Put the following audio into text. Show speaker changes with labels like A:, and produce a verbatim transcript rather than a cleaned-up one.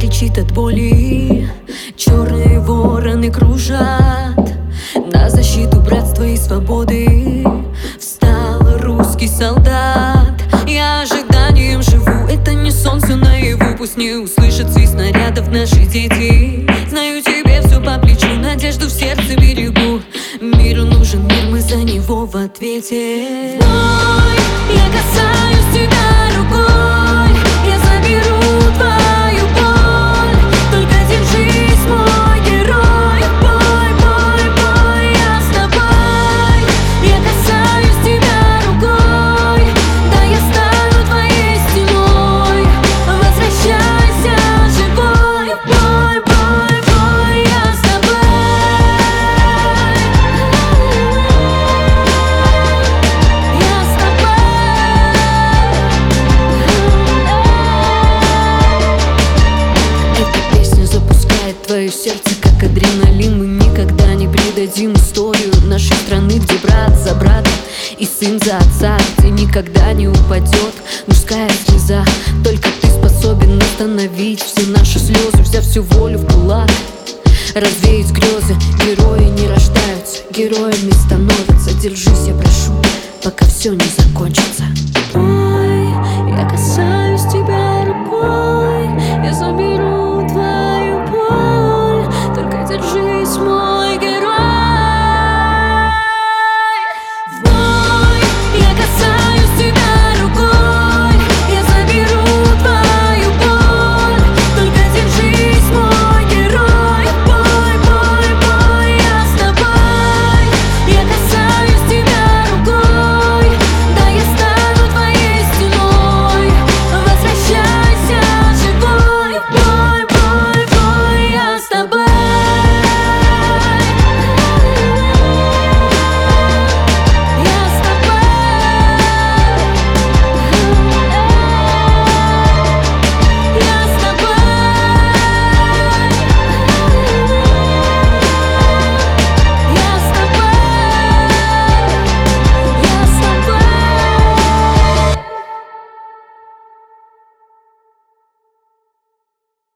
A: кричит от боли. Черные вороны кружат на защиту братства и свободы. Встал русский солдат, я ожиданием живу. Это не сон, все наяву. Пусть не услышат свист снарядов наши дети. Знаю, тебе все по плечу, надежду в сердце берегу. Миру нужен мир, мы за него в ответе. Ой, я касаюсь тебя рукой, я заберу твою боль. Только держись, мой герой. Бой, бой, бой, я с тобой. Я касаюсь тебя рукой, да я стану твоей стеной. Возвращайся живой. Бой, бой, бой, я с тобой. Я с тобой. Эта песня запускает твое сердце как адреналин. Мы никогда не предадим историю нашей страны, где брат за брата и сын за отца, где никогда не упадет мужская слеза. Только ты способен остановить все наши слезы, взяв всю волю в кулак, развеять грезы. Герои не рождаются, героями становятся. Держись, я прошу, пока все не закончится. Ой, я касаюсь тебя рукой, я заберу